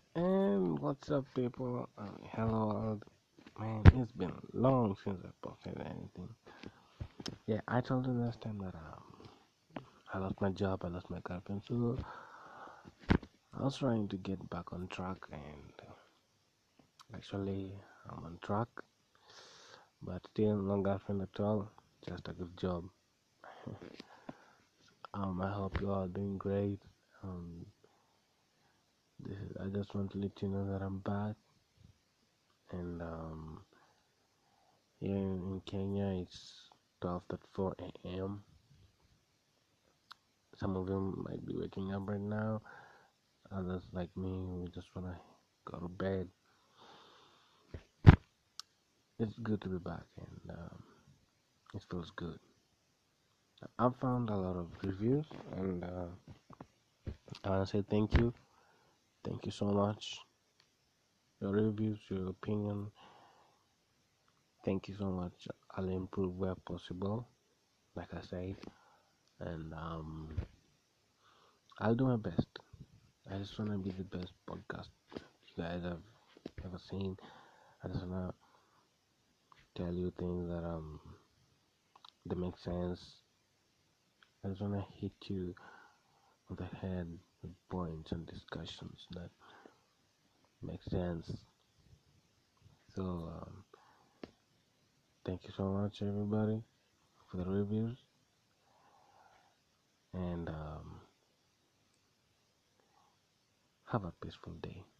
And what's up, people? Hello, man. It's been long since I posted anything. Yeah, I told you last time that I lost my job, I lost my girlfriend, so I was trying to get back on track, and actually, I'm on track, but still no girlfriend at all. Just a good job. I hope you all doing great. Um, I just want to let you know that I'm back, and here in Kenya, it's 12:04 a.m. Some of them might be waking up right now. Others, like me, we just wanna go to bed. It's good to be back, and it feels good. I've found a lot of reviews, and I wanna say thank you. Thank you so much. Your reviews, your opinion. Thank you so much. I'll improve where possible, like I said, and I'll do my best. I just wanna be the best podcast you guys have ever seen. I just wanna tell you things that make sense. I just wanna hit you on the head with points and discussions that make sense. So, thank you so much, everybody, for the reviews, and have a peaceful day.